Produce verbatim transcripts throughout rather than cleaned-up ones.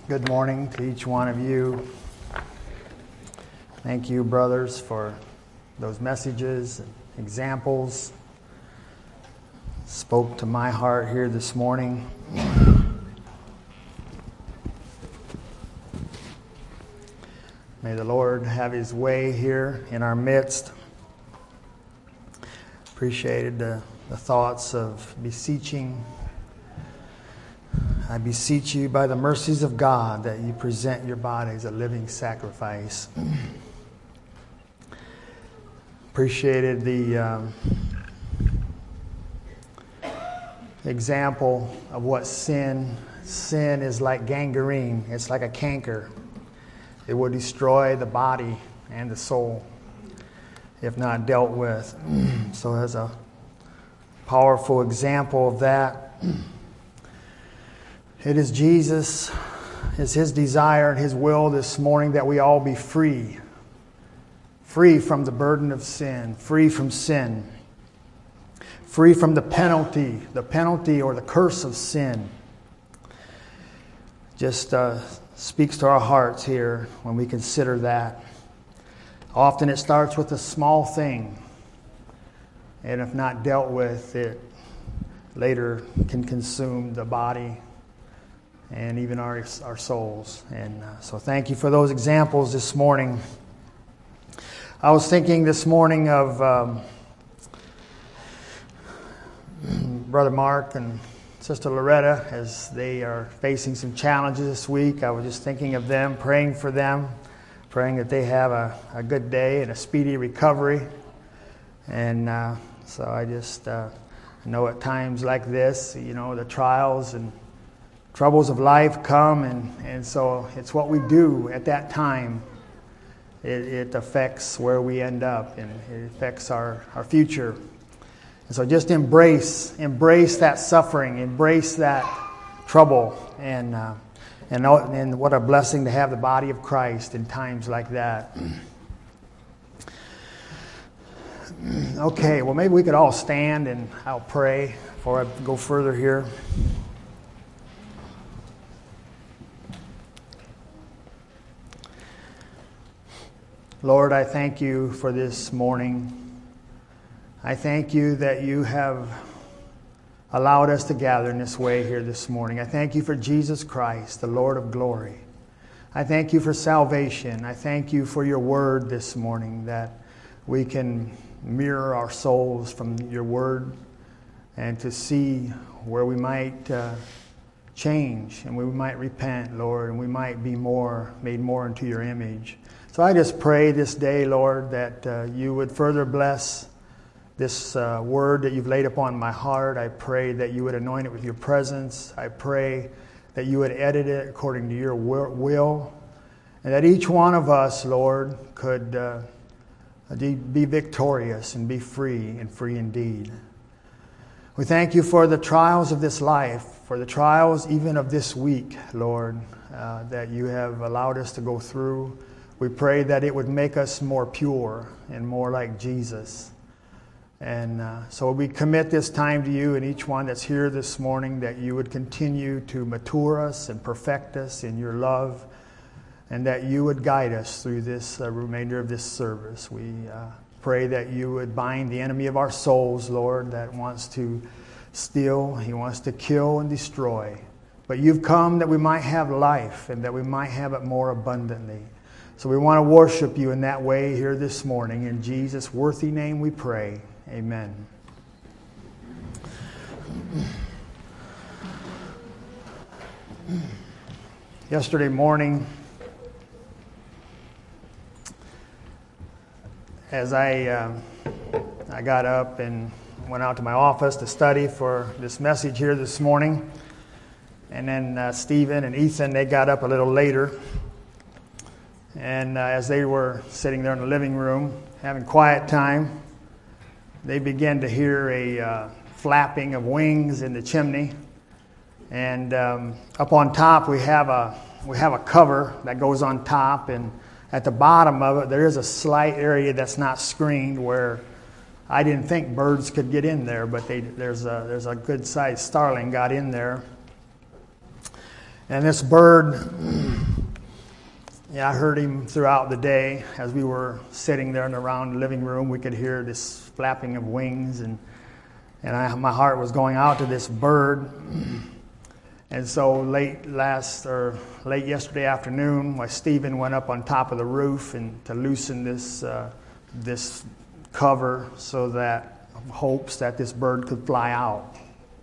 Good morning to each one of you. Thank you, brothers, for those messages and examples. Spoke to my heart here this morning. May the Lord have His way here in our midst. Appreciated the, the thoughts of beseeching. I beseech you by the mercies of God that you present your body as a living sacrifice. Appreciated the um, example of what sin, sin is like gangrene. It's like a canker. It will destroy the body and the soul if not dealt with. So as a powerful example of that, it is Jesus, it's His desire and His will this morning that we all be free. Free from the burden of sin, free from sin. Free from the penalty, the penalty or the curse of sin. Just uh, speaks to our hearts here when we consider that. Often it starts with a small thing, and if not dealt with, it later can consume the body and even our our souls. And uh, so thank you for those examples this morning. I was thinking this morning of um, Brother Mark and Sister Loretta as they are facing some challenges this week. I was just thinking of them, praying for them, praying that they have a, a good day and a speedy recovery. And uh, so I just uh, know at times like this, you know, the trials and troubles of life come, and, and so it's what we do at that time. It, it affects where we end up, and it affects our, our future. And so just embrace, embrace that suffering, embrace that trouble, and uh, and and what a blessing to have the body of Christ in times like that. Okay, well maybe we could all stand and I'll pray before I go further here. Lord, I thank you for this morning. I thank you that you have allowed us to gather in this way here this morning. I thank you for Jesus Christ, the Lord of glory. I thank you for salvation. I thank you for your word this morning, that we can mirror our souls from your word and to see where we might uh, change and we might repent, Lord, and we might be more made more into your image. So I just pray this day, Lord, that uh, you would further bless this uh, word that you've laid upon my heart. I pray that you would anoint it with your presence. I pray that you would edit it according to your will, and that each one of us, Lord, could uh, be victorious and be free and free indeed. We thank you for the trials of this life, for the trials even of this week, Lord, uh, that you have allowed us to go through. We pray that it would make us more pure and more like Jesus. And uh, so we commit this time to you and each one that's here this morning, that you would continue to mature us and perfect us in your love, and that you would guide us through this uh, remainder of this service. We uh, pray that you would bind the enemy of our souls, Lord, that wants to steal, he wants to kill and destroy. But you've come that we might have life and that we might have it more abundantly. So we want to worship you in that way here this morning. In Jesus' worthy name we pray. Amen. Yesterday morning, as I uh, I got up and went out to my office to study for this message here this morning, and then uh, Stephen and Ethan, they got up a little later. And uh, as they were sitting there in the living room, having quiet time, they began to hear a uh, flapping of wings in the chimney. And um, up on top, we have a we have a cover that goes on top, and at the bottom of it, there is a slight area that's not screened where I didn't think birds could get in there, but they, there's a there's a good-sized starling got in there. And this bird, yeah, I heard him throughout the day. As we were sitting there in the round living room, we could hear this flapping of wings, and and I, my heart was going out to this bird. And so late last or late yesterday afternoon, my Stephen went up on top of the roof and to loosen this uh, this cover so that hopes that this bird could fly out.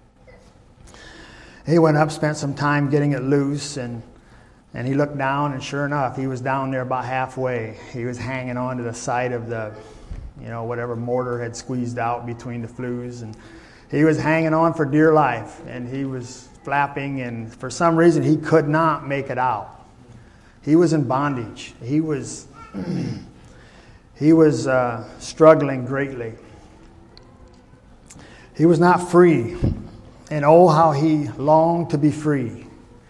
He went up, spent some time getting it loose, and and he looked down, and sure enough, he was down there about halfway. He was hanging on to the side of the, you know, whatever mortar had squeezed out between the flues, and he was hanging on for dear life, and he was flapping, and for some reason he could not make it out. He was in bondage. He was he was uh, struggling greatly. He was not free, and oh, how he longed to be free.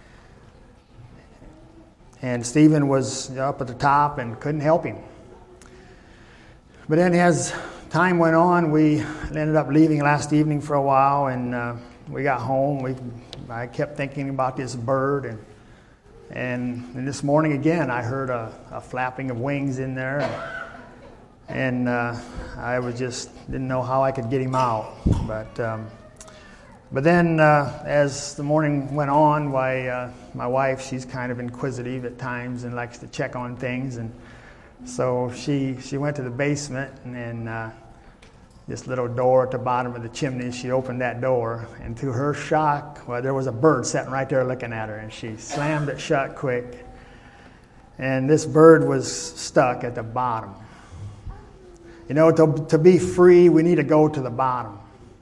And Stephen was up at the top and couldn't help him. But then as time went on, we ended up leaving last evening for a while, and uh, we got home. We I kept thinking about this bird, and and, and this morning again, I heard a, a flapping of wings in there, and, and uh, I was just didn't know how I could get him out. But um, but then uh, as the morning went on, why uh, my wife, she's kind of inquisitive at times and likes to check on things, and so she she went to the basement, and. and uh, this little door at the bottom of the chimney, she opened that door, and to her shock, well, there was a bird sitting right there looking at her, and she slammed it shut quick, and this bird was stuck at the bottom. You know, to, to be free, we need to go to the bottom.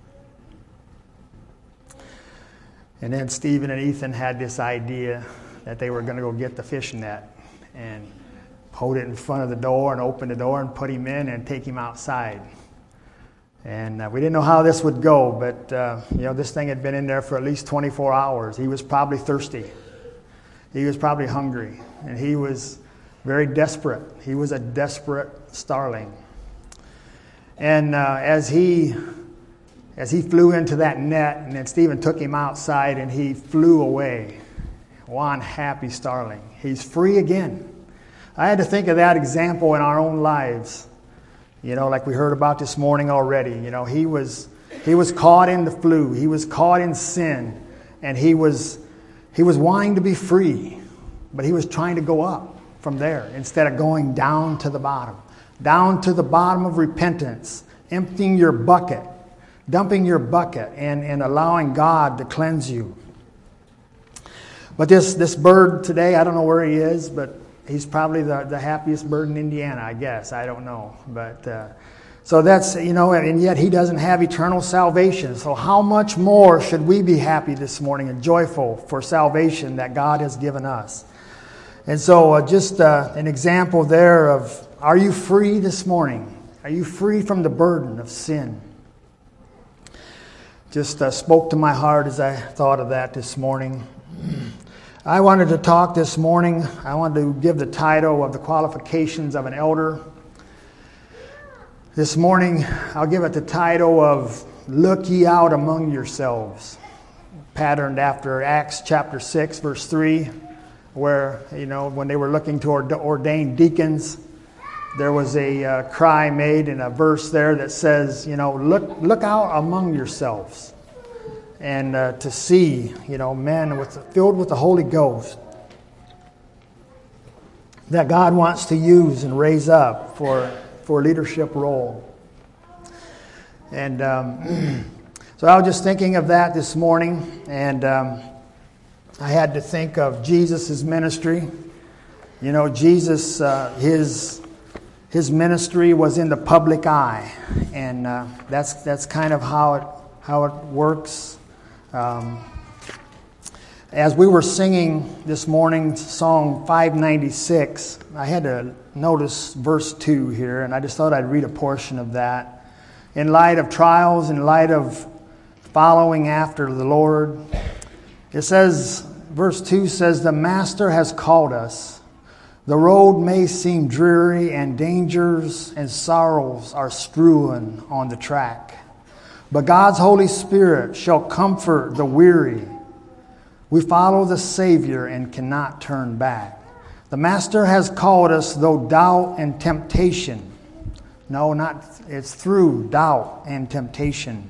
And then Stephen and Ethan had this idea that they were going to go get the fishing net and hold it in front of the door and open the door and put him in and take him outside. And uh, we didn't know how this would go, but uh, you know, this thing had been in there for at least twenty-four hours. He was probably thirsty. He was probably hungry, and he was very desperate. He was a desperate starling. And uh, as he as he flew into that net, and then Stephen took him outside, and he flew away. One happy starling. He's free again. I had to think of that example in our own lives. You know, like we heard about this morning already. You know, he was he was caught in the flu. He was caught in sin, and he was he was wanting to be free, but he was trying to go up from there instead of going down to the bottom, down to the bottom of repentance, emptying your bucket, dumping your bucket, and, and allowing God to cleanse you. But this this bird today, I don't know where he is, but he's probably the, the happiest bird in Indiana, I guess. I don't know. But uh, so that's, you know, and yet he doesn't have eternal salvation. So how much more should we be happy this morning and joyful for salvation that God has given us? And so uh, just uh, an example there of, are you free this morning? Are you free from the burden of sin? Just uh, spoke to my heart as I thought of that this morning. I wanted to talk this morning, I wanted to give the title of the qualifications of an elder. This morning, I'll give it the title of Look Ye Out Among Yourselves, patterned after Acts chapter six, verse three, where, you know, when they were looking to ordain deacons, there was a uh, cry made in a verse there that says, you know, look, look out among yourselves. And uh, to see, you know, men with, filled with the Holy Ghost that God wants to use and raise up for, for a leadership role. And um, so I was just thinking of that this morning, and um, I had to think of Jesus' ministry. You know, Jesus, uh, his his ministry was in the public eye, and uh, that's that's kind of how it how it works. Um, as we were singing this morning song five ninety-six, I had to notice verse two here, and I just thought I'd read a portion of that. In light of trials, in light of following after the Lord, it says, verse two says, the Master has called us. The road may seem dreary, and dangers and sorrows are strewn on the track. But God's Holy Spirit shall comfort the weary We follow the Savior and cannot turn back. The Master has called us, though doubt and temptation. No, not, it's through doubt and temptation.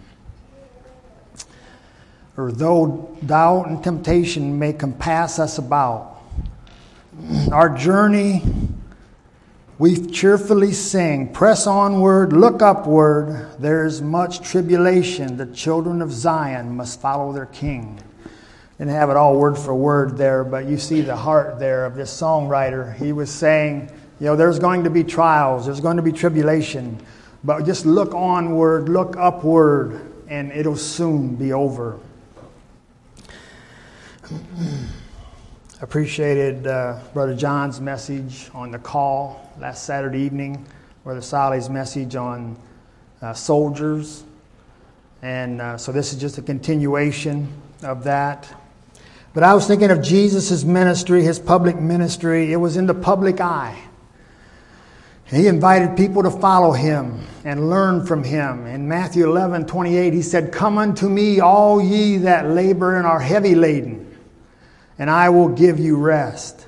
Or though doubt and temptation may compass us about. Our journey, we cheerfully sing, press onward, look upward. There's much tribulation. The children of Zion must follow their King. Didn't have it all word for word there, but you see the heart there of this songwriter. He was saying, you know, there's going to be trials, there's going to be tribulation, but just look onward, look upward, and it'll soon be over. Appreciated uh, Brother John's message on the call last Saturday evening, Brother Sally's message on uh, soldiers, and uh, so this is just a continuation of that. But I was thinking of Jesus' ministry, his public ministry. It was in the public eye. He invited people to follow him and learn from him. In Matthew eleven twenty-eight, he said, "Come unto me, all ye that labor and are heavy laden, and I will give you rest."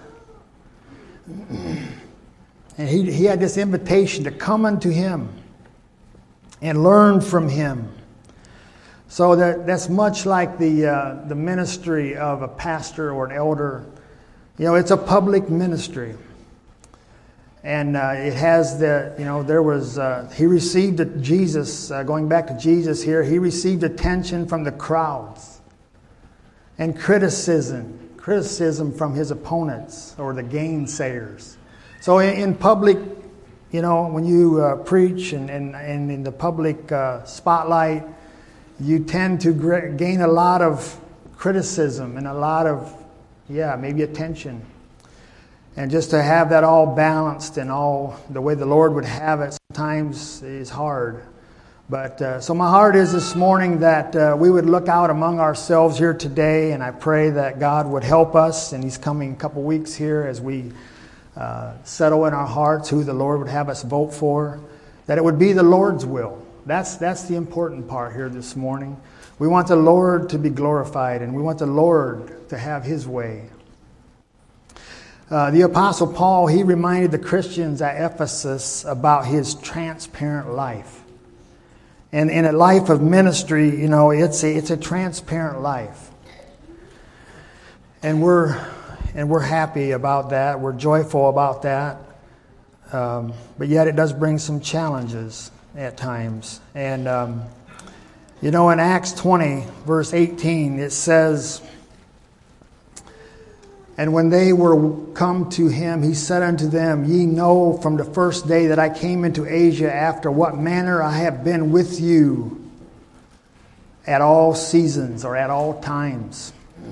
And he, he had this invitation to come unto him and learn from him. So that, that's much like the uh, the ministry of a pastor or an elder. You know, it's a public ministry. And uh, it has the, you know, there was, uh, he received a, Jesus, uh, going back to Jesus here, he received attention from the crowds. And criticism, criticism from his opponents or the gainsayers. So in, in public, you know, when you uh, preach and, and, and in the public uh, spotlight, you tend to gain a lot of criticism and a lot of, yeah, maybe attention. And just to have that all balanced and all the way the Lord would have it sometimes is hard. But uh, so my heart is this morning that uh, we would look out among ourselves here today, and I pray that God would help us, and He's coming a couple weeks here as we uh, settle in our hearts who the Lord would have us vote for, that it would be the Lord's will. That's that's the important part here this morning. We want the Lord to be glorified, and we want the Lord to have His way. Uh, the Apostle Paul, he reminded the Christians at Ephesus about his transparent life. And in a life of ministry, you know, it's a, it's a transparent life. And we're and we're happy about that. We're joyful about that. Um, but yet it does bring some challenges at times. And, um, you know, in Acts twenty, verse eighteen, it says, "And when they were come to him, he said unto them, Ye know from the first day that I came into Asia after what manner I have been with you at all seasons," or at all times.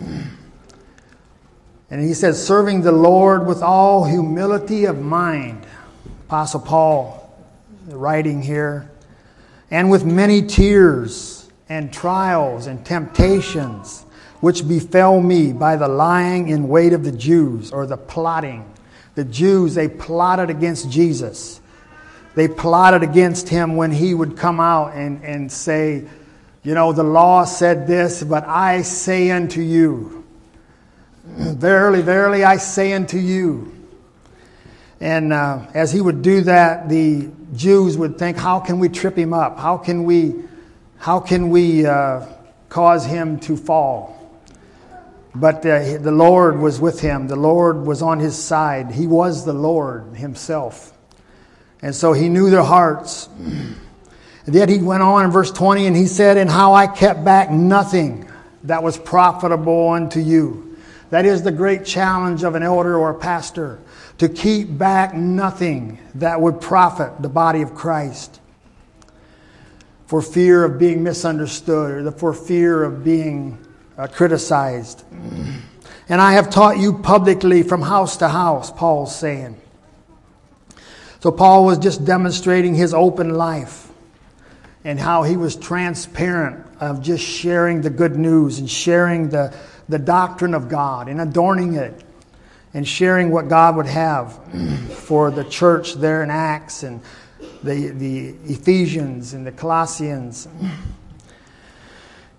And he says, "serving the Lord with all humility of mind." Apostle Paul writing here. "And with many tears and trials and temptations, which befell me by the lying in wait of the Jews," or the plotting. The Jews, they plotted against Jesus. They plotted against him when he would come out and, and say, you know, the law said this, but I say unto you, verily, verily, I say unto you. And uh, as he would do that, the Jews would think, how can we trip him up? How can we, how can we uh, cause him to fall? But uh, the Lord was with him. The Lord was on his side. He was the Lord himself. And so he knew their hearts. And yet he went on in verse twenty, and he said, "And how I kept back nothing that was profitable unto you." That is the great challenge of an elder or a pastor, to keep back nothing that would profit the body of Christ, for fear of being misunderstood, or for fear of being Uh, criticized. "And I have taught you publicly from house to house," Paul's saying. So Paul was just demonstrating his open life and how he was transparent of just sharing the good news and sharing the, the doctrine of God and adorning it and sharing what God would have for the church there in Acts and the, the Ephesians and the Colossians.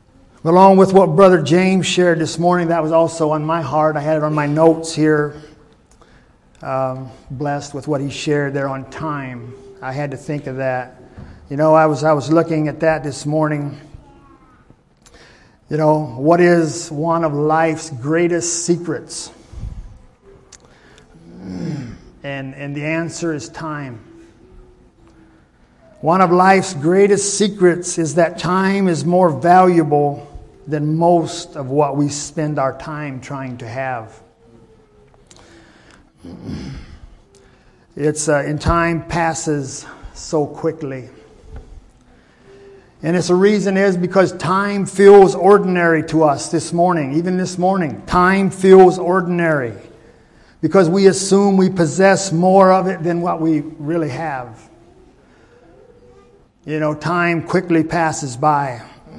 Along with what Brother James shared this morning, that was also on my heart. I had it on my notes here. Um, blessed with what he shared there on time. I had to think of that. You know, I was I was looking at that this morning. You know, what is one of life's greatest secrets? And and the answer is time. One of life's greatest secrets is that time is more valuable than most of what we spend our time trying to have. It's uh, and time passes so quickly. And it's the reason is because time feels ordinary to us this morning, even this morning. Time feels ordinary because we assume we possess more of it than what we really have. You know, time quickly passes by.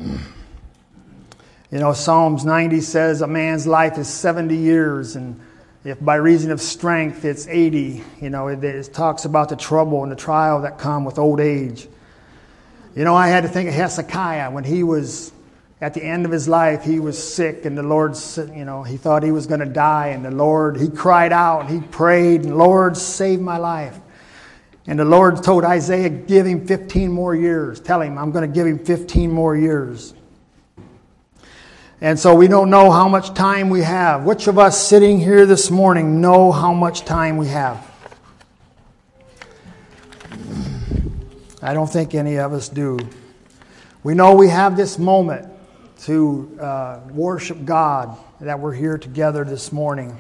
You know, Psalms ninety says a man's life is seventy years, and if by reason of strength it's eighty. You know, it, it talks about the trouble and the trial that come with old age. You know, I had to think of Hezekiah when he was at the end of his life. He was sick, and the Lord, you know, he thought he was going to die, and the Lord, he cried out, he prayed, and Lord, save my life. And the Lord told Isaiah, give him fifteen more years. Tell him, I'm going to give him fifteen more years. And so we don't know how much time we have. Which of us sitting here this morning know how much time we have? I don't think any of us do. We know we have this moment to uh, worship God, that we're here together this morning.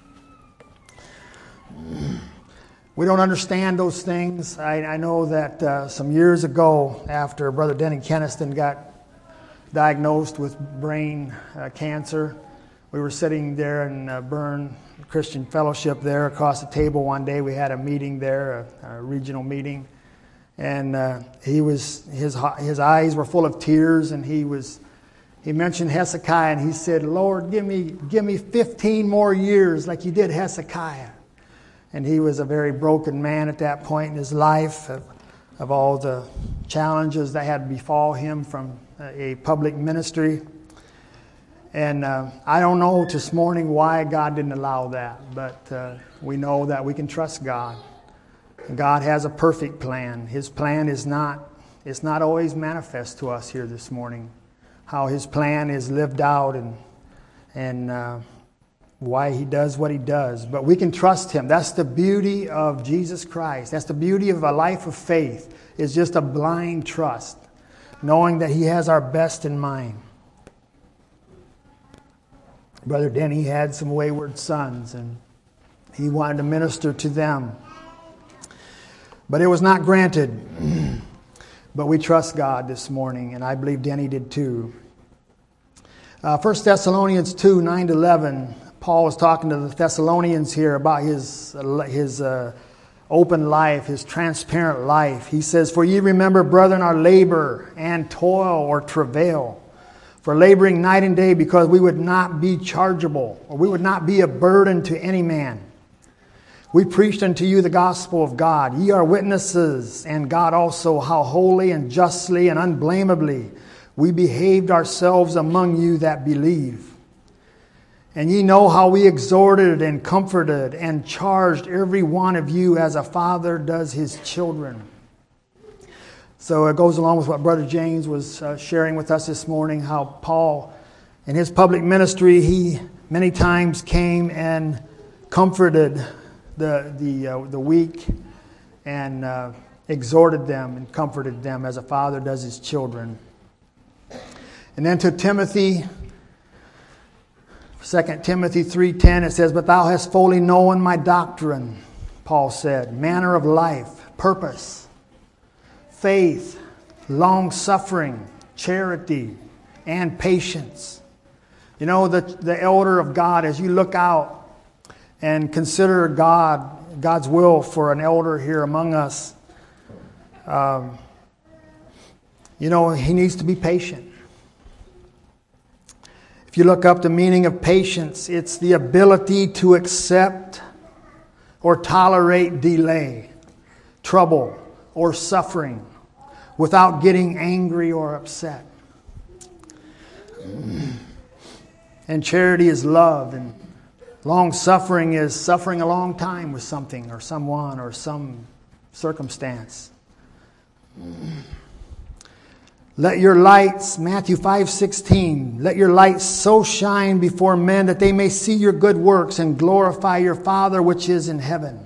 We don't understand those things. I, I know that uh, some years ago, after Brother Denny Keniston got diagnosed with brain uh, cancer, we were sitting there in uh, Bern Christian Fellowship there across the table one day. We had a meeting there, a, a regional meeting. And uh, he was his his eyes were full of tears, and he was he mentioned Hezekiah, and he said, "Lord, give me give me fifteen more years like you did Hezekiah." And he was a very broken man at that point in his life, of, of all the challenges that had befall him from a public ministry. And uh, I don't know this morning why God didn't allow that, but uh, we know that we can trust God. God has a perfect plan. His plan is not, it's not always manifest to us here this morning. How His plan is lived out and and uh, why He does what He does. But we can trust Him. That's the beauty of Jesus Christ. That's the beauty of a life of faith. It's just a blind trust, knowing that He has our best in mind. Brother Denny had some wayward sons, and he wanted to minister to them. But it was not granted. But we trust God this morning, and I believe Denny did too. Uh, First Thessalonians two, nine to eleven, Paul was talking to the Thessalonians here about his, his uh, open life, his transparent life. He says, "For ye remember, brethren, our labor and toil or travail, for laboring night and day, because we would not be chargeable, or we would not be a burden to any man. We preached unto you the gospel of God. Ye are witnesses, and God also, how holy and justly and unblameably we behaved ourselves among you that believe. And ye know how we exhorted and comforted and charged every one of you as a father does his children." So it goes along with what Brother James was uh, sharing with us this morning, how Paul, in his public ministry, he many times came and comforted the the uh, the weak and uh, exhorted them and comforted them as a father does his children. And then to Timothy, Second Timothy three ten, it says, "But thou hast fully known my doctrine," Paul said, "manner of life, purpose, faith, long-suffering, charity, and patience." You know, the, the elder of God, as you look out and consider God, God's will for an elder here among us, um, you know, he needs to be patient. If you look up the meaning of patience, it's the ability to accept or tolerate delay, trouble, or suffering without getting angry or upset. And charity is love. And long-suffering is suffering a long time with something or someone or some circumstance. Let your lights, Matthew five sixteen, let your lights so shine before men that they may see your good works and glorify your Father which is in heaven.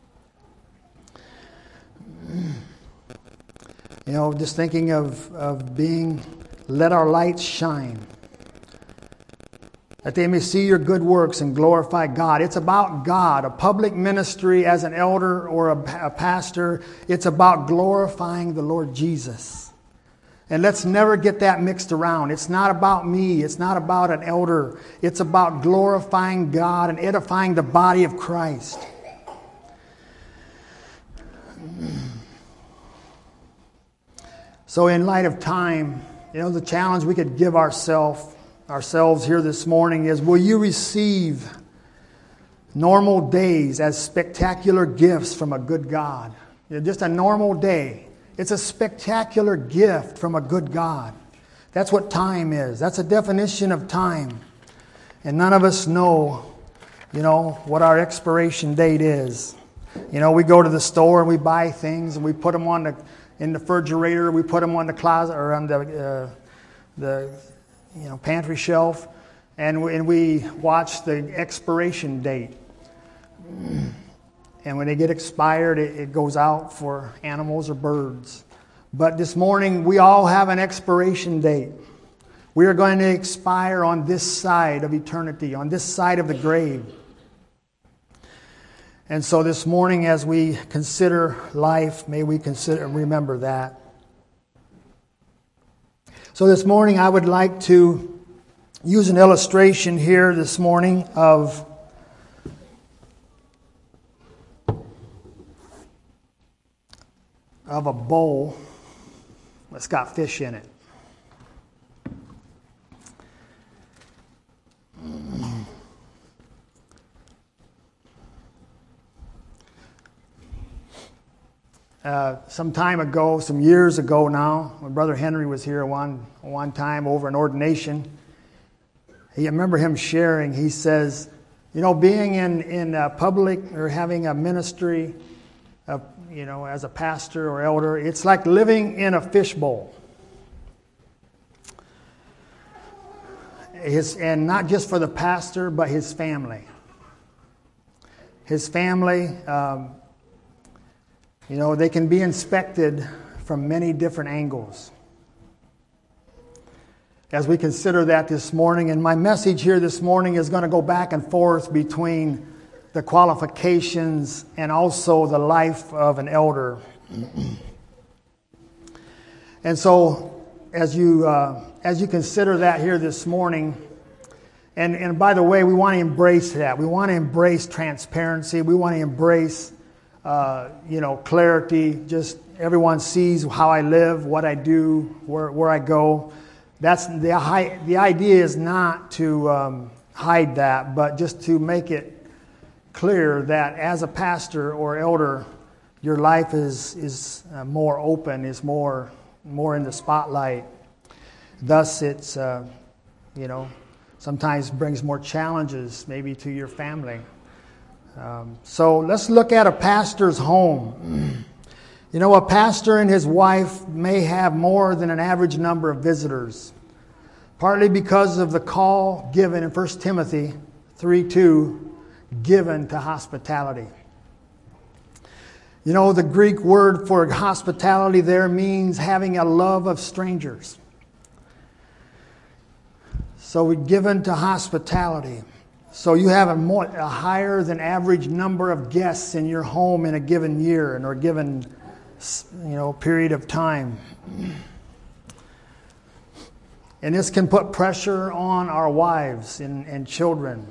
You know, just thinking of, of being, let our lights shine. That they may see your good works and glorify God. It's about God. A public ministry as an elder or a, a pastor, it's about glorifying the Lord Jesus. And let's never get that mixed around. It's not about me. It's not about an elder. It's about glorifying God and edifying the body of Christ. So in light of time, you know, the challenge we could give ourselves ourselves here this morning is, will you receive normal days as spectacular gifts from a good God? You know, just a normal day. It's a spectacular gift from a good God. That's what time is. That's a definition of time. And none of us know, you know, what our expiration date is. You know, we go to the store and we buy things and we put them on the in the refrigerator. We put them on the closet or on the uh, the you know pantry shelf, and we, and we watch the expiration date. And when they get expired, it, it goes out for animals or birds. But this morning, we all have an expiration date. We are going to expire on this side of eternity, on this side of the grave. And so this morning, as we consider life, may we consider and remember that. So this morning, I would like to use an illustration here this morning of of a bowl that's got fish in it. Uh, some time ago, some years ago now, when Brother Henry was here one one time over an ordination, I remember him sharing. He says, you know, being in in a public or having a ministry, uh, you know, as a pastor or elder, it's like living in a fishbowl. His and not just for the pastor, but his family. His family. Um, You know, they can be inspected from many different angles. As we consider that this morning, and my message here this morning is going to go back and forth between the qualifications and also the life of an elder. And so, as you uh, as you consider that here this morning, and, and by the way, we want to embrace that. We want to embrace transparency. We want to embrace Uh, you know, clarity. Just everyone sees how I live, what I do, where where I go. That's the the idea is not to um, hide that, but just to make it clear that as a pastor or elder, your life is is uh, more open, is more more in the spotlight. Thus, it's uh, you know sometimes brings more challenges maybe to your family. Um, so let's look at a pastor's home. You know, a pastor and his wife may have more than an average number of visitors, partly because of the call given in First Timothy three two, given to hospitality. You know, the Greek word for hospitality there means having a love of strangers. So we're given to hospitality. So you have a, more, a higher than average number of guests in your home in a given year and or given, you know, period of time. And this can put pressure on our wives and, and children.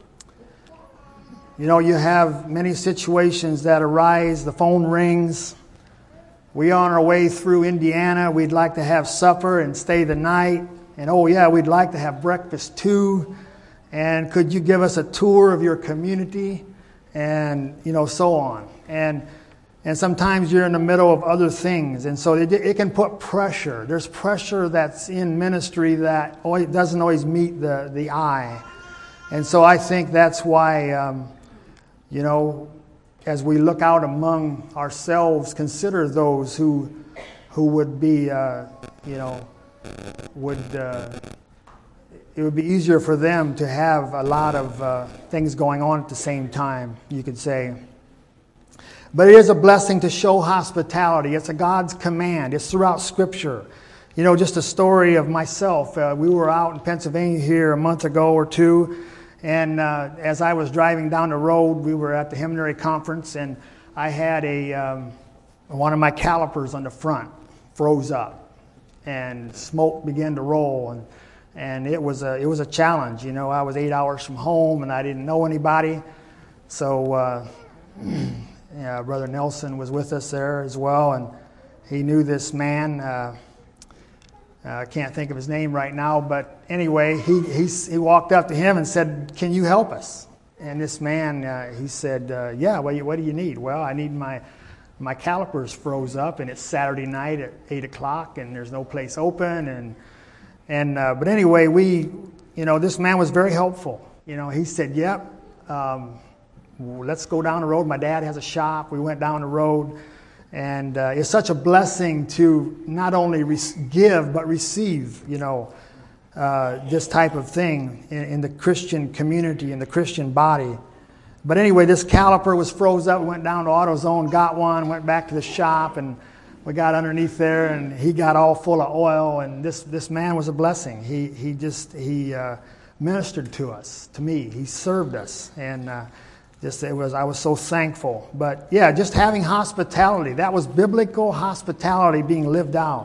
You know, you have many situations that arise. The phone rings. We are on our way through Indiana. We'd like to have supper and stay the night. And oh yeah, we'd like to have breakfast too. And could you give us a tour of your community? And, you know, so on. And And sometimes you're in the middle of other things. And so it, it can put pressure. There's pressure that's in ministry that always, doesn't always meet the, the eye. And so I think that's why, um, you know, as we look out among ourselves, consider those who who would be, uh, you know, would uh, it would be easier for them to have a lot of uh, things going on at the same time, you could say. But it is a blessing to show hospitality. It's a God's command. It's throughout Scripture. You know, just a story of myself. Uh, we were out in Pennsylvania here a month ago or two, and uh, as I was driving down the road, we were at the Hymnary Conference, and I had a um, one of my calipers on the front froze up, and smoke began to roll, and and it was a it was a challenge. You know, I was eight hours from home, and I didn't know anybody, so. Uh, Yeah, Brother Nelson was with us there as well, and he knew this man. Uh, I can't think of his name right now, but anyway, he he, he walked up to him and said, "Can you help us?" And this man, uh, he said, uh, "Yeah, what do, you, what do you need?" "Well, I need my my calipers froze up, and it's Saturday night at eight o'clock, and there's no place open." And and uh, but anyway, we, you know, this man was very helpful. You know, he said, "Yep." Um, Let's go down the road. My dad has a shop. We went down the road. And uh, it's such a blessing to not only re- give, but receive, you know, uh, this type of thing in, in the Christian community, in the Christian body. But anyway, this caliper was froze up. We went down to AutoZone, got one, went back to the shop, and we got underneath there, and he got all full of oil. And this, this man was a blessing. He, he just, he uh, ministered to us, to me. He served us. And uh, Just it was I was so thankful. But yeah, just having hospitality. That was biblical hospitality being lived out.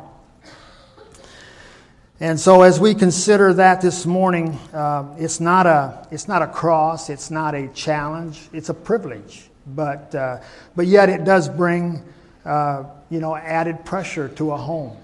And so as we consider that this morning, uh, it's not a it's not a cross, it's not a challenge, it's a privilege. But uh, but yet it does bring uh, you know added pressure to a home.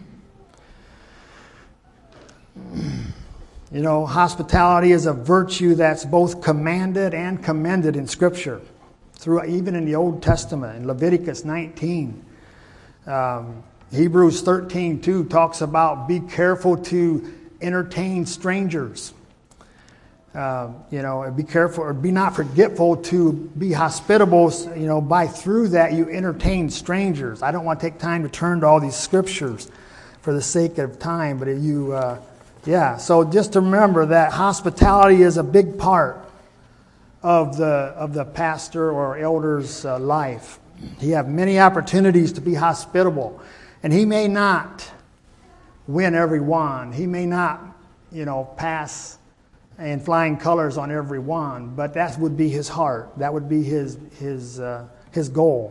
You know, hospitality is a virtue that's both commanded and commended in Scripture, through even in the Old Testament, in Leviticus nineteen. Um, Hebrews thirteen two talks about be careful to entertain strangers. Uh, you know, be careful or be not forgetful to be hospitable. You know, by through that you entertain strangers. I don't want to take time to turn to all these scriptures for the sake of time, but you. Uh, Yeah, so just to remember that hospitality is a big part of the of the pastor or elder's uh, life. He have many opportunities to be hospitable, and he may not win every one. He may not, you know, pass in flying colors on every one, but that would be his heart. That would be his his uh, his goal.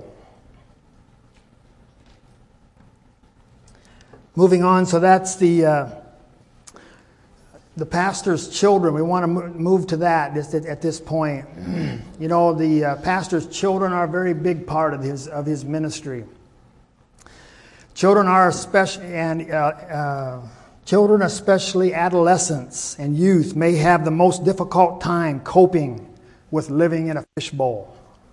Moving on, so that's the. Uh, The pastor's children, we want to move to that just at, at this point. You know, the uh, pastor's children are a very big part of his of his ministry. Children are especially, and uh, uh, children, especially adolescents and youth, may have the most difficult time coping with living in a fishbowl.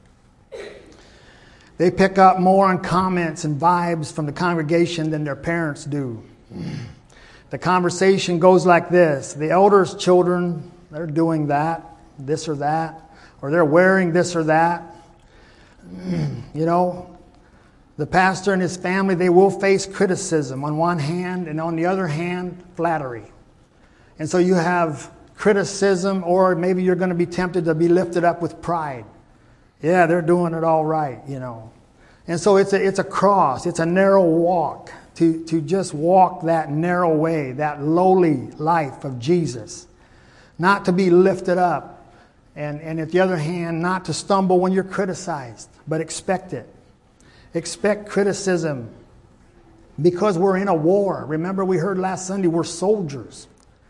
They pick up more on comments and vibes from the congregation than their parents do. The conversation goes like this. The elders' children, they're doing that, this or that, or they're wearing this or that. You know, the pastor and his family, they will face criticism on one hand, and on the other hand, flattery. And so you have criticism, or maybe you're going to be tempted to be lifted up with pride. Yeah, they're doing it all right, you know. And so it's a, it's a cross, it's a narrow walk. To, to just walk that narrow way, that lowly life of Jesus. Not to be lifted up. And, and at the other hand, not to stumble when you're criticized. But expect it. Expect criticism. Because we're in a war. Remember we heard last Sunday, we're soldiers.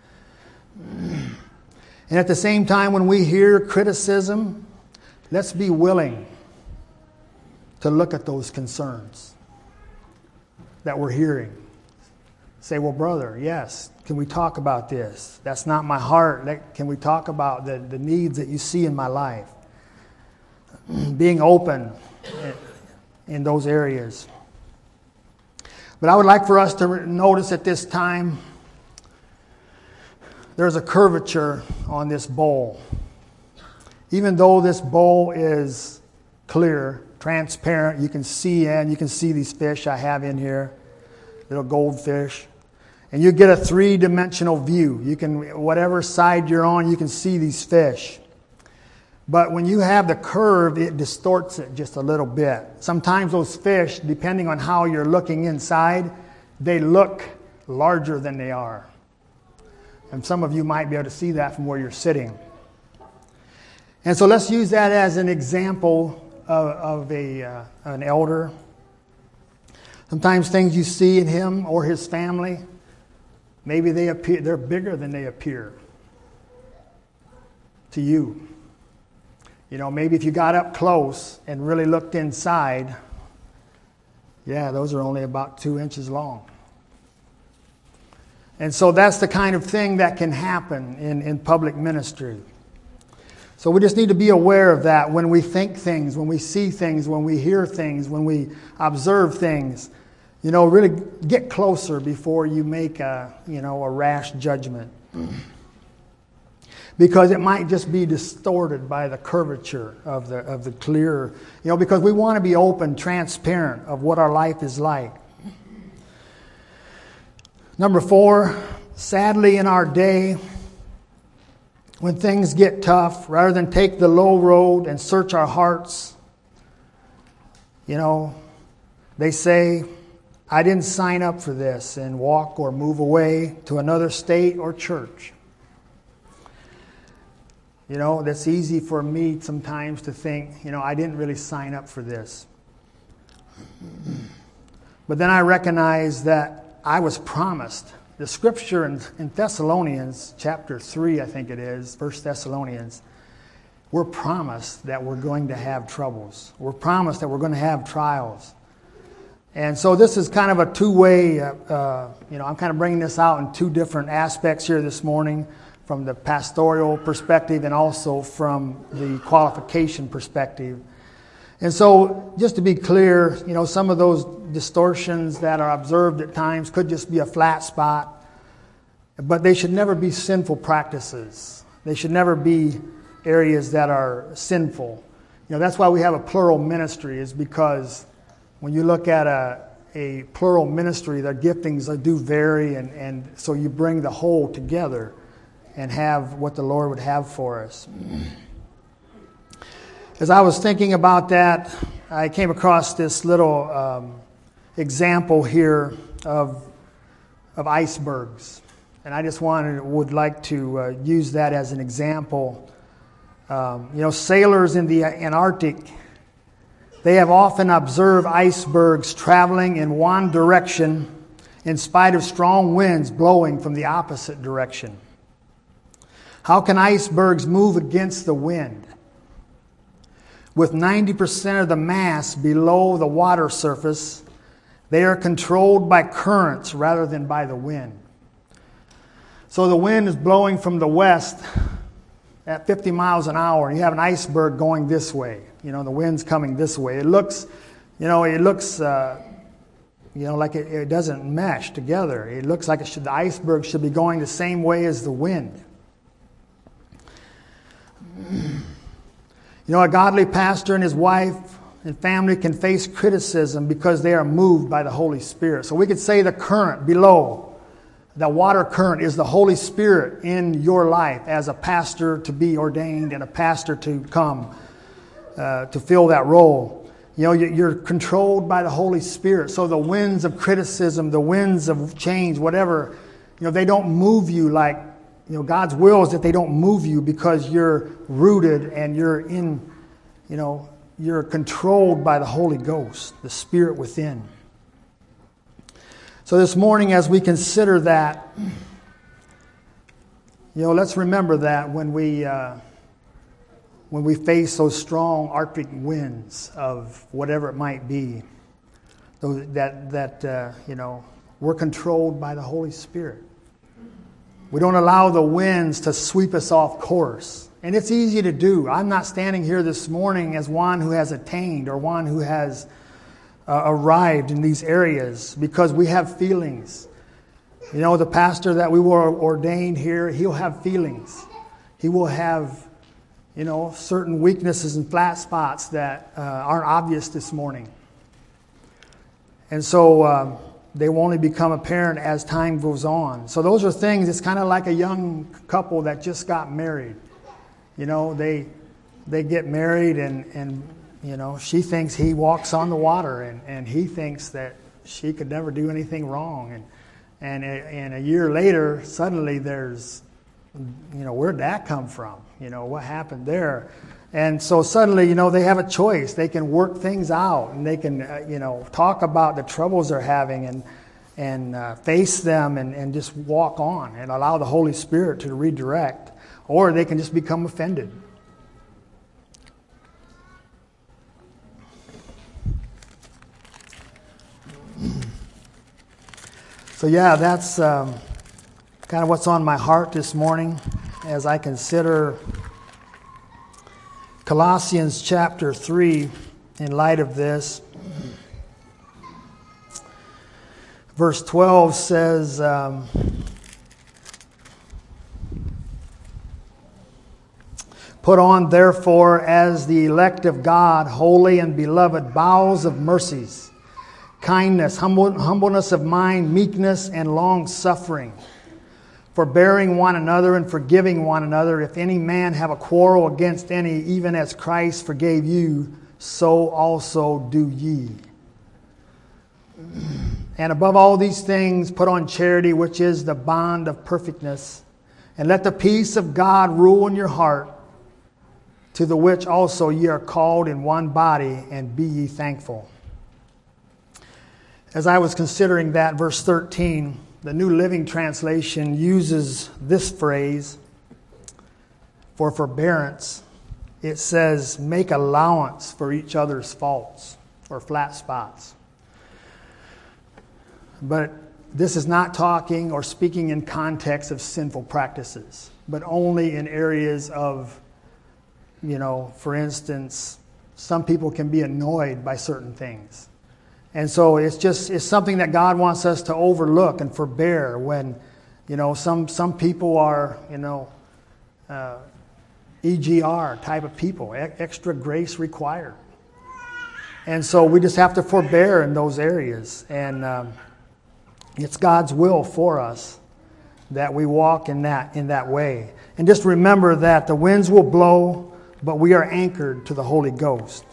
And at the same time, when we hear criticism, let's be willing to look at those concerns that we're hearing. Say, well, brother, yes, can we talk about this? That's not my heart. Can we talk about the, the needs that you see in my life? Being open in those areas. But I would like for us to notice at this time, there's a curvature on this bowl. Even though this bowl is clear, transparent, you can see in, you can see these fish I have in here, little goldfish. And you get a three-dimensional view. You can, whatever side you're on, you can see these fish. But when you have the curve, it distorts it just a little bit. Sometimes those fish, depending on how you're looking inside, they look larger than they are. And some of you might be able to see that from where you're sitting. And so let's use that as an example of, of a uh, an elder. Sometimes things you see in him or his family, maybe they appear, they're bigger than they appear to you. You know, maybe if you got up close and really looked inside, yeah, those are only about two inches long. And so that's the kind of thing that can happen in, in public ministry. So we just need to be aware of that when we think things, when we see things, when we hear things, when we observe things. You know, really get closer before you make a, you know, a rash judgment. Because it might just be distorted by the curvature of the of the clear, you know, because we want to be open, transparent of what our life is like. Number four, sadly in our day, when things get tough, rather than take the low road and search our hearts, you know, they say, I didn't sign up for this, and walk or move away to another state or church. You know, that's easy for me sometimes to think, you know, I didn't really sign up for this. But then I recognize that I was promised. The scripture in, in Thessalonians, chapter three, I think it is, First Thessalonians, we're promised that we're going to have troubles. We're promised that we're going to have trials. And so this is kind of a two-way, uh, uh, you know, I'm kind of bringing this out in two different aspects here this morning, from the pastoral perspective and also from the qualification perspective. And so, just to be clear, you know, some of those distortions that are observed at times could just be a flat spot, but they should never be sinful practices. They should never be areas that are sinful. You know, that's why we have a plural ministry, is because when you look at a, a plural ministry, their giftings do vary, and, and so you bring the whole together and have what the Lord would have for us. As I was thinking about that, I came across this little um, example here of of icebergs, and I just wanted would like to uh, use that as an example. Um, you know, sailors in the Antarctic, they have often observed icebergs traveling in one direction in spite of strong winds blowing from the opposite direction. How can icebergs move against the wind? With ninety percent of the mass below the water surface, they are controlled by currents rather than by the wind. So the wind is blowing from the west at fifty miles an hour, and you have an iceberg going this way. You know, the wind's coming this way. It looks, you know, it looks, uh, you know, like it, it doesn't mesh together. It looks like it should, the iceberg should be going the same way as the wind. You know, a godly pastor and his wife and family can face criticism because they are moved by the Holy Spirit. So we could say the current below, the water current, is the Holy Spirit in your life as a pastor to be ordained and a pastor to come uh, to fill that role. You know, you're controlled by the Holy Spirit. So the winds of criticism, the winds of change, whatever, you know, they don't move you like, you know, God's will is that they don't move you because you're rooted and you're in, you know, you're controlled by the Holy Ghost, the Spirit within. So this morning, as we consider that, you know, let's remember that when we uh, when we face those strong Arctic winds of whatever it might be, those, that that uh, you know, we're controlled by the Holy Spirit. We don't allow the winds to sweep us off course. And it's easy to do. I'm not standing here this morning as one who has attained or one who has uh, arrived in these areas because we have feelings. You know, the pastor that we were ordained here, he'll have feelings. He will have, you know, certain weaknesses and flat spots that uh, aren't obvious this morning. And so um, they will only become apparent as time goes on. So those are things, it's kind of like a young couple that just got married. You know, they they get married and, and you know, she thinks he walks on the water and, and he thinks that she could never do anything wrong. And, and, a, and a year later, suddenly there's, you know, where'd that come from? You know, what happened there? And so suddenly, you know, they have a choice. They can work things out and they can, uh, you know, talk about the troubles they're having and and uh, face them and, and just walk on and allow the Holy Spirit to redirect. Or they can just become offended. So yeah, that's um, kind of what's on my heart this morning as I consider Colossians chapter three in light of this. Verse twelve says, um, put on therefore as the elect of God, holy and beloved, bowels of mercies, kindness, humble, humbleness of mind, meekness, and long-suffering, forbearing one another and forgiving one another. If any man have a quarrel against any, even as Christ forgave you, so also do ye. And above all these things, put on charity, which is the bond of perfectness. And let the peace of God rule in your heart, to the which also ye are called in one body, and be ye thankful. As I was considering that, verse thirteen, the New Living Translation uses this phrase for forbearance. It says, make allowance for each other's faults or flat spots. But this is not talking or speaking in context of sinful practices, but only in areas of, you know, for instance, some people can be annoyed by certain things. And so it's just, it's something that God wants us to overlook and forbear when, you know, some, some people are, you know, uh, E G R type of people, extra grace required. And so we just have to forbear in those areas. And um, it's God's will for us that we walk in that, in that way. And just remember that the winds will blow, but we are anchored to the Holy Ghost.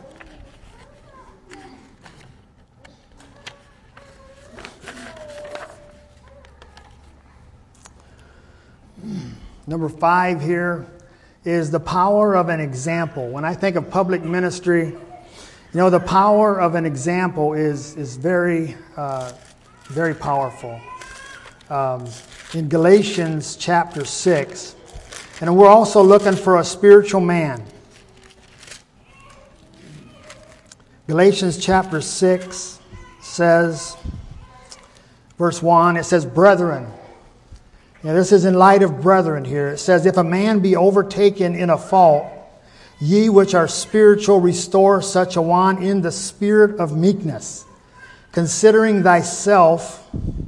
Number five here is the power of an example. When I think of public ministry, you know, the power of an example is, is very, uh, very powerful. Um, in Galatians chapter six, and we're also looking for a spiritual man. Galatians chapter six says, verse one, it says, brethren. Now this is in light of brethren here. It says, if a man be overtaken in a fault, ye which are spiritual, restore such a one in the spirit of meekness, considering thyself,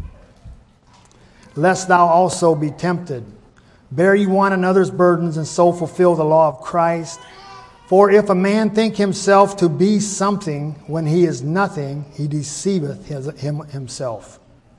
lest thou also be tempted. Bear ye one another's burdens, and so fulfill the law of Christ. For if a man think himself to be something when he is nothing, he deceiveth his, him, himself.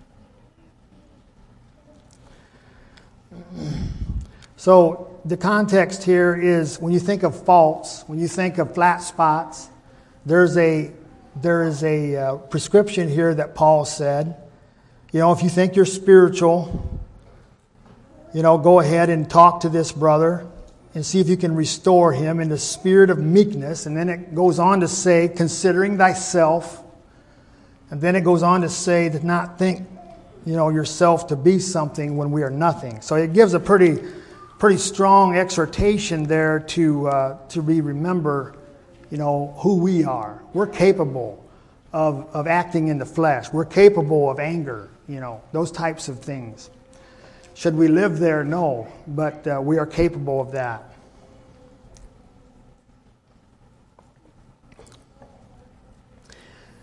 So the context here is when you think of faults, when you think of flat spots, there's a there is a uh, prescription here that Paul said. You know, if you think you're spiritual, you know, go ahead and talk to this brother and see if you can restore him in the spirit of meekness. And then it goes on to say, considering thyself. And then it goes on to say, to not think, you know, yourself to be something when we are nothing. So it gives a pretty, pretty strong exhortation there to uh, to be remember, you know, who we are. We're capable of of acting in the flesh. We're capable of anger. You know, those types of things. Should we live there? No, but uh, we are capable of that.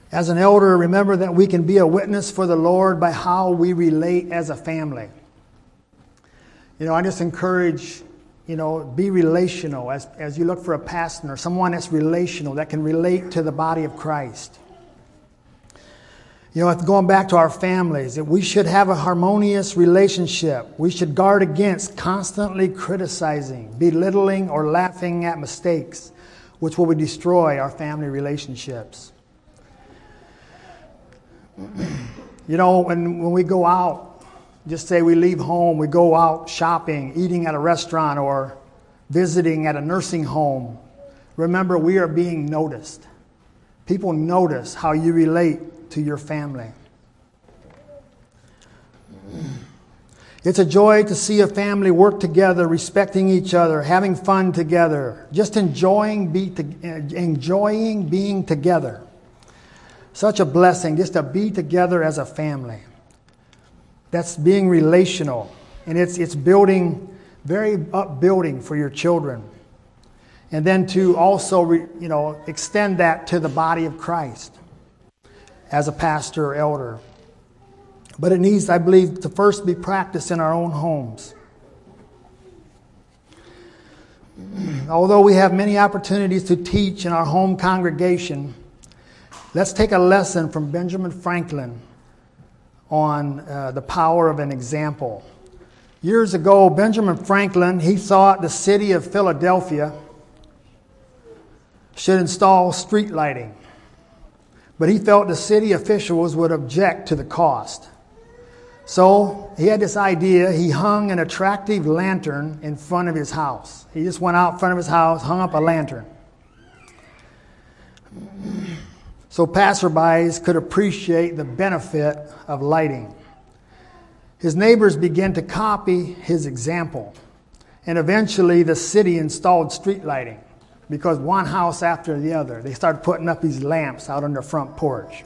As an elder, remember that we can be a witness for the Lord by how we relate as a family. You know, I just encourage, you know, be relational as, as you look for a pastor or someone that's relational, that can relate to the body of Christ. You know, going back to our families, that we should have a harmonious relationship. We should guard against constantly criticizing, belittling, or laughing at mistakes, which will destroy our family relationships. You know, when, when we go out, just say we leave home, we go out shopping, eating at a restaurant, or visiting at a nursing home, remember we are being noticed. People notice how you relate to your family. It's a joy to see a family work together, respecting each other, having fun together, just enjoying, be to, enjoying being together. Such a blessing just to be together as a family. That's being relational, and it's it's building, very upbuilding for your children. And then to also, re, you know, extend that to the body of Christ as a pastor or elder. But it needs, I believe, to first be practiced in our own homes. Although we have many opportunities to teach in our home congregation, let's take a lesson from Benjamin Franklin on uh, the power of an example. Years ago, Benjamin Franklin, he thought the city of Philadelphia should install street lighting, but he felt the city officials would object to the cost. So he had this idea. He hung an attractive lantern in front of his house. He just went out in front of his house, hung up a lantern, so passerbys could appreciate the benefit of lighting. His neighbors began to copy his example, and eventually the city installed street lighting, because one house after the other, they started putting up these lamps out on their front porch.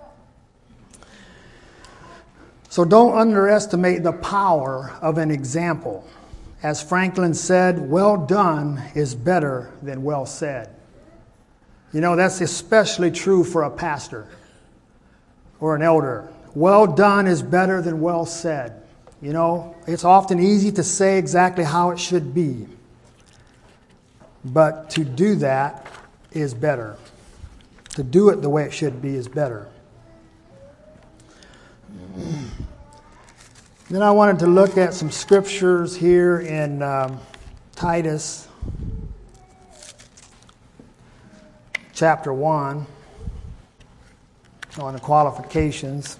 So don't underestimate the power of an example. As Franklin said, well done is better than well said. You know, that's especially true for a pastor or an elder. Well done is better than well said. You know, it's often easy to say exactly how it should be, but to do that is better. To do it the way it should be is better. Then I wanted to look at some scriptures here in um, Titus chapter one on the qualifications.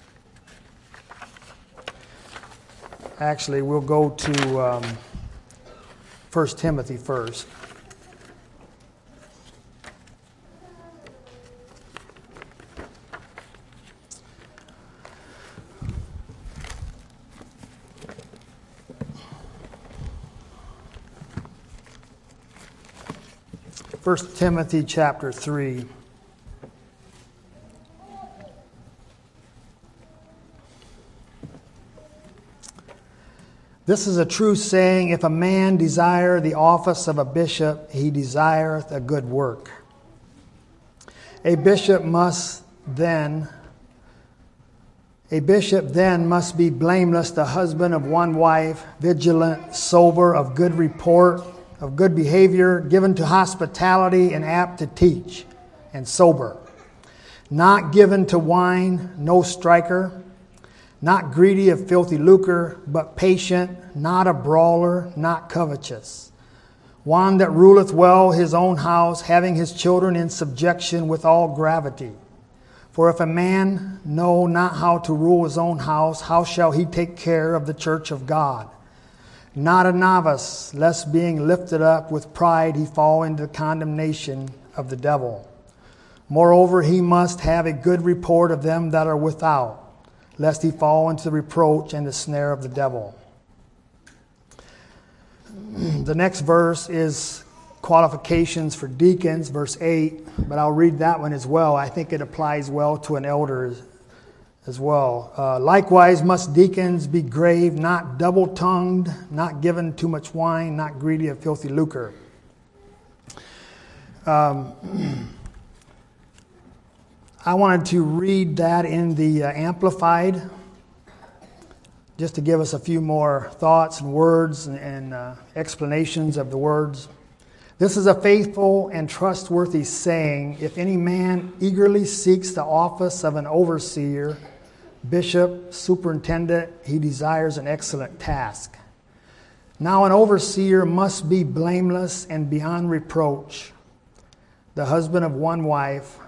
Actually, we'll go to um, First Timothy first. First Timothy chapter three. This is a true saying, if a man desire the office of a bishop, he desireth a good work. A bishop must then, a bishop then must be blameless, the husband of one wife, vigilant, sober, of good report, of good behavior, given to hospitality, and apt to teach, and sober. Not given to wine, no striker, not greedy of filthy lucre, but patient, not a brawler, not covetous. One that ruleth well his own house, having his children in subjection with all gravity. For if a man know not how to rule his own house, how shall he take care of the church of God? Not a novice, lest being lifted up with pride he fall into the condemnation of the devil. Moreover, he must have a good report of them that are without, lest he fall into the reproach and the snare of the devil. The next verse is qualifications for deacons, verse eight, but I'll read that one as well. I think it applies well to an elder as well. Uh, Likewise must deacons be grave, not double-tongued, not given too much wine, not greedy of filthy lucre. Um, I wanted to read that in the uh, Amplified, just to give us a few more thoughts and words and, and uh, explanations of the words. This is a faithful and trustworthy saying. If any man eagerly seeks the office of an overseer, bishop, superintendent, he desires an excellent task. Now an overseer must be blameless and beyond reproach, the husband of one wife,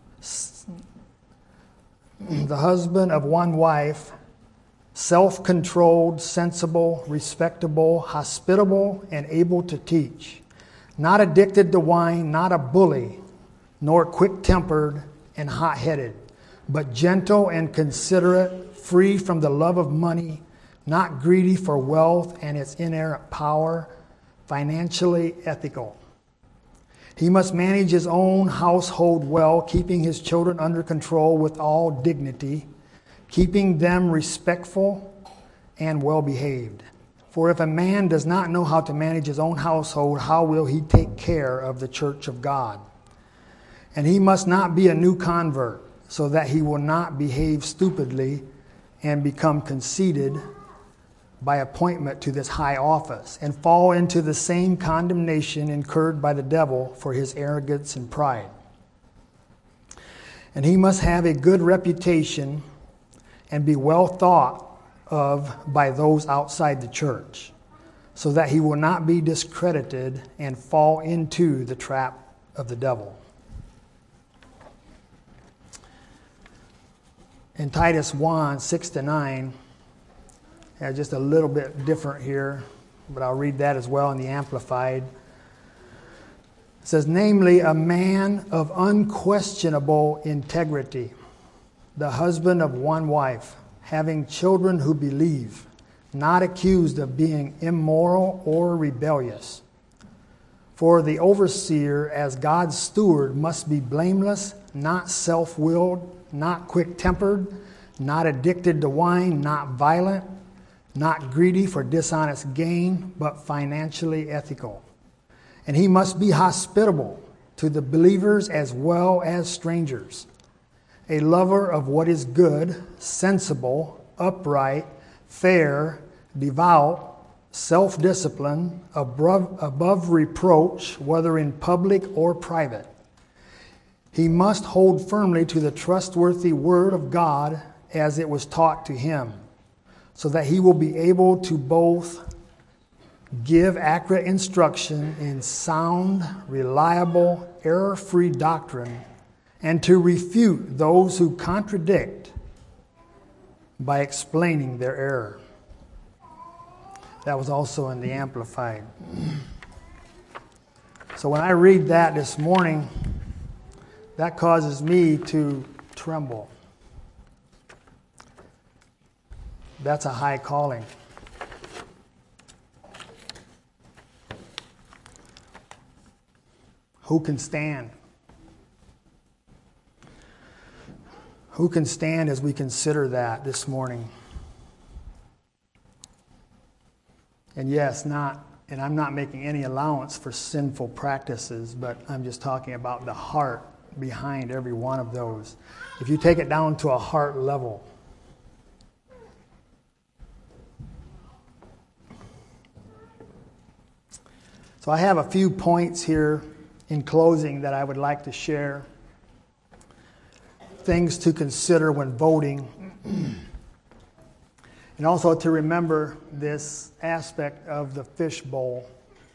the husband of one wife, self-controlled, sensible, respectable, hospitable, and able to teach, not addicted to wine, not a bully, nor quick-tempered and hot-headed, but gentle and considerate, free from the love of money, not greedy for wealth and its inerrant power, financially ethical. He must manage his own household well, keeping his children under control with all dignity, keeping them respectful and well-behaved. For if a man does not know how to manage his own household, how will he take care of the church of God? And he must not be a new convert, so that he will not behave stupidly and become conceited by appointment to this high office, and fall into the same condemnation incurred by the devil for his arrogance and pride. And he must have a good reputation and be well thought of by those outside the church, so that he will not be discredited and fall into the trap of the devil. In Titus one, six to nine, yeah, just a little bit different here, but I'll read that as well in the Amplified. It says, namely, a man of unquestionable integrity, the husband of one wife, having children who believe, not accused of being immoral or rebellious. For the overseer, as God's steward, must be blameless, not self-willed, not quick-tempered, not addicted to wine, not violent, not greedy for dishonest gain, but financially ethical. And he must be hospitable to the believers as well as strangers, a lover of what is good, sensible, upright, fair, devout, self-disciplined, above, above reproach, whether in public or private. He must hold firmly to the trustworthy word of God as it was taught to him, so that he will be able to both give accurate instruction in sound, reliable, error-free doctrine, and to refute those who contradict by explaining their error. That was also in the Amplified. So when I read that this morning, that causes me to tremble. That's a high calling. Who can stand? Who can stand as we consider that this morning? And yes, not, and I'm not making any allowance for sinful practices, but I'm just talking about the heart behind every one of those. If you take it down to a heart level, so I have a few points here in closing that I would like to share. Things to consider when voting. And also to remember this aspect of the fish bowl.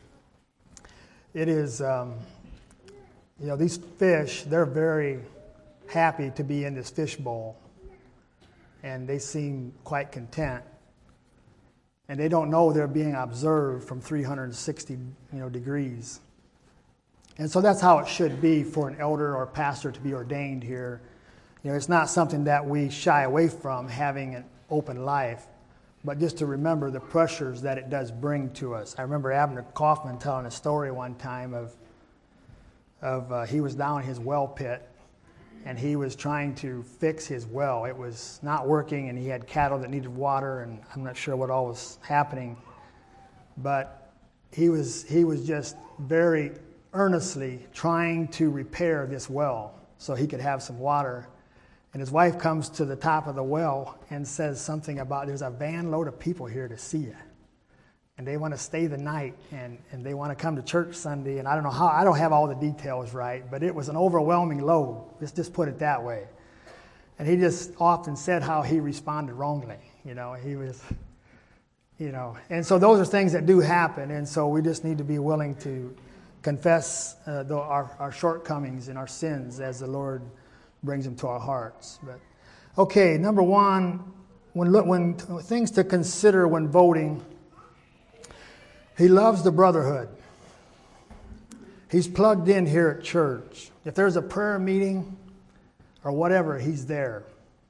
It is, um, you know, these fish, they're very happy to be in this fish bowl. And they seem quite content. And they don't know they're being observed from three hundred sixty, you know, degrees. And so that's how it should be for an elder or pastor to be ordained here. You know, it's not something that we shy away from, having an open life, but just to remember the pressures that it does bring to us. I remember Abner Kaufman telling a story one time of, of uh, he was down his well pit, and he was trying to fix his well. It was not working, and he had cattle that needed water, and I'm not sure what all was happening. But he was he was just very earnestly trying to repair this well so he could have some water. And his wife comes to the top of the well and says something about, there's a van load of people here to see you. And they want to stay the night, and, and they want to come to church Sunday. And I don't know how, I don't have all the details right, but it was an overwhelming load. Let's just put it that way. And he just often said how he responded wrongly. You know, he was, you know. And so those are things that do happen. And so we just need to be willing to confess uh, the, our, our shortcomings and our sins as the Lord brings them to our hearts. But okay, number one, when, when things to consider when voting, he loves the brotherhood. He's plugged in here at church. If there's a prayer meeting or whatever, he's there.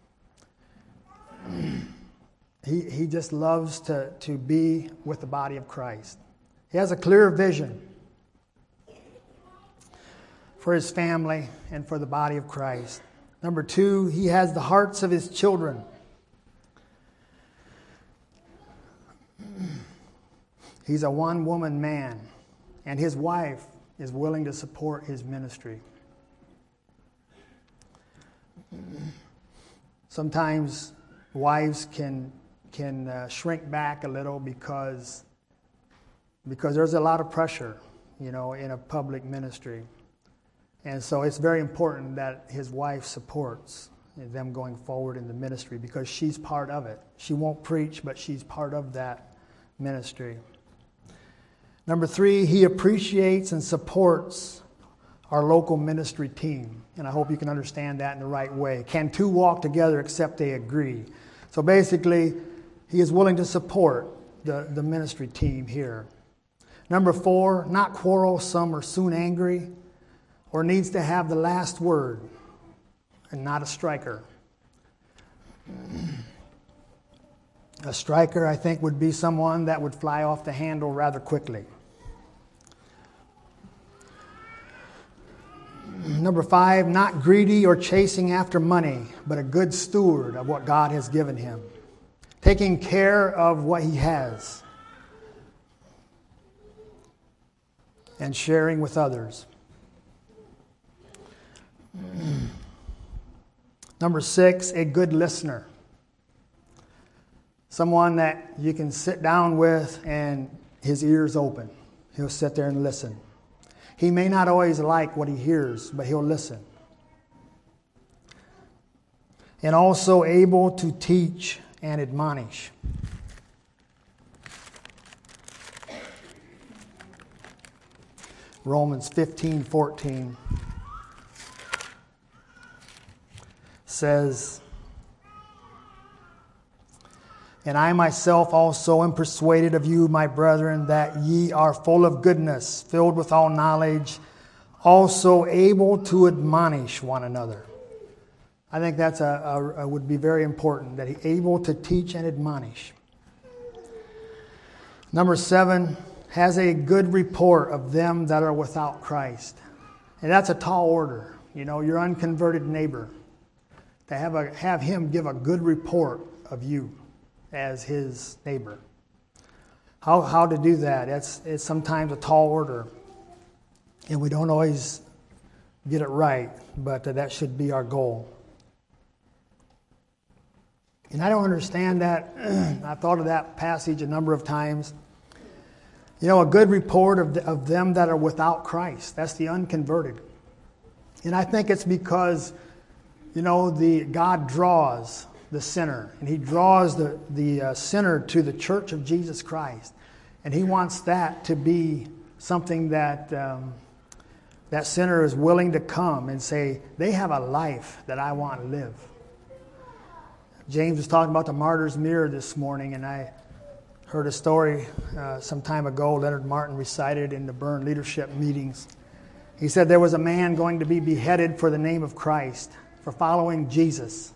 He, he just loves to, to be with the body of Christ. He has a clear vision for his family and for the body of Christ. Number two, he has the hearts of his children. He's a one-woman man, and his wife is willing to support his ministry. Sometimes wives can can uh, shrink back a little because because there's a lot of pressure, you know, in a public ministry. And so it's very important that his wife supports them going forward in the ministry because she's part of it. She won't preach, but she's part of that ministry. Number three, he appreciates and supports our local ministry team. And I hope you can understand that in the right way. Can two walk together except they agree? So basically, he is willing to support the, the ministry team here. Number four, not quarrelsome or soon angry, or needs to have the last word, and not a striker. A striker, I think, would be someone that would fly off the handle rather quickly. Number five, not greedy or chasing after money, but a good steward of what God has given him. Taking care of what he has and sharing with others. Number six, a good listener. Someone that you can sit down with and his ears open. He'll sit there and listen. He may not always like what he hears, but he'll listen. And also able to teach and admonish. Romans fifteen fourteen says, "And I myself also am persuaded of you, my brethren, that ye are full of goodness, filled with all knowledge, also able to admonish one another." I think that's a, a, a would be very important, that he's able to teach and admonish. Number seven, has a good report of them that are without Christ. And that's a tall order. You know, your unconverted neighbor, to have a have him give a good report of you as his neighbor. How how to do that? It's it's sometimes a tall order, and we don't always get it right, but that should be our goal. And I don't understand that. I've thought of that passage a number of times. You know, a good report of the, of them that are without Christ. That's the unconverted. And I think it's because, you know, the God draws the sinner, and he draws the, the uh, sinner to the church of Jesus Christ. And he wants that to be something that um, that sinner is willing to come and say, they have a life that I want to live. James was talking about the martyr's mirror this morning, and I heard a story uh, some time ago Leonard Martin recited in the Burn leadership meetings. He said there was a man going to be beheaded for the name of Christ, for following Jesus.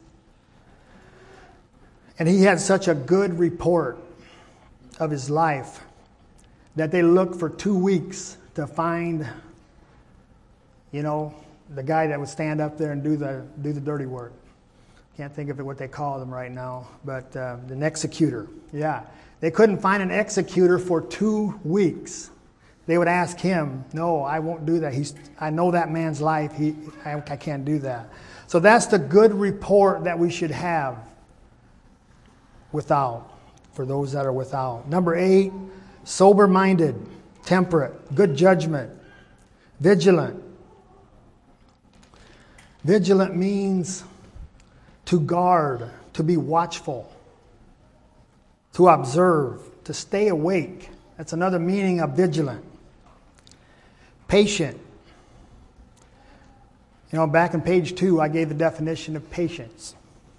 And he had such a good report of his life that they looked for two weeks to find, you know, the guy that would stand up there and do the do the dirty work. Can't think of it what they call them right now, but uh, an executor. Yeah, they couldn't find an executor for two weeks They would ask him, no, I won't do that. He's, I know that man's life. He, I, I can't do that. So that's the good report that we should have without, for those that are without. Number eight, sober-minded, temperate, good judgment, vigilant. Vigilant means to guard, to be watchful, to observe, to stay awake. That's another meaning of vigilant. Patient. You know, back in page two, I gave the definition of patience.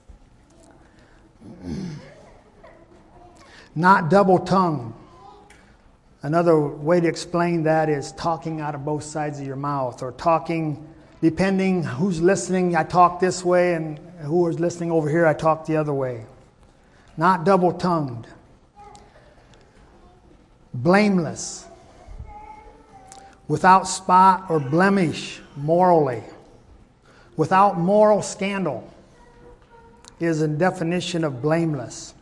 Not double-tongued. Another way to explain that is talking out of both sides of your mouth, or talking, depending who's listening, I talk this way, and who is listening over here, I talk the other way. Not double-tongued. Blameless. Without spot or blemish morally. Without moral scandal is a definition of blameless.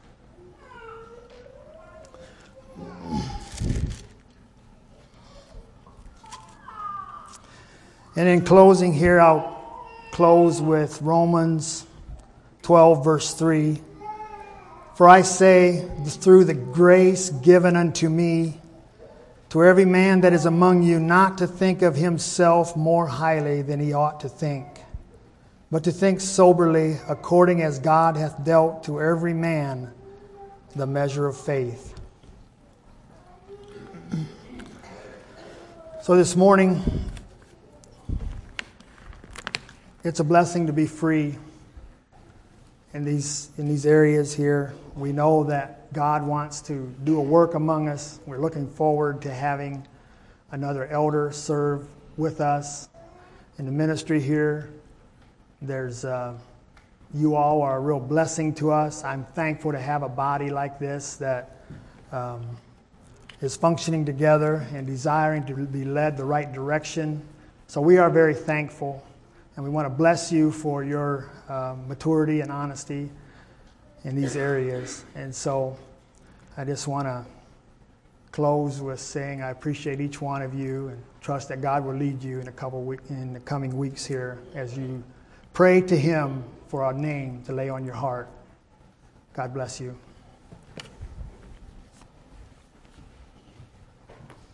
And in closing here, I'll close with Romans twelve, verse three. For I say, through the grace given unto me, to every man that is among you, not to think of himself more highly than he ought to think, but to think soberly, according as God hath dealt to every man the measure of faith. So this morning, it's a blessing to be free in these in these areas here. We know that God wants to do a work among us. We're looking forward to having another elder serve with us in the ministry here. There's uh, you all are a real blessing to us. I'm thankful to have a body like this that um, is functioning together and desiring to be led the right direction. So we are very thankful. And we want to bless you for your uh, maturity and honesty in these areas. And so I just want to close with saying I appreciate each one of you and trust that God will lead you in a couple week, in the coming weeks here as you pray to Him for our name to lay on your heart. God bless you.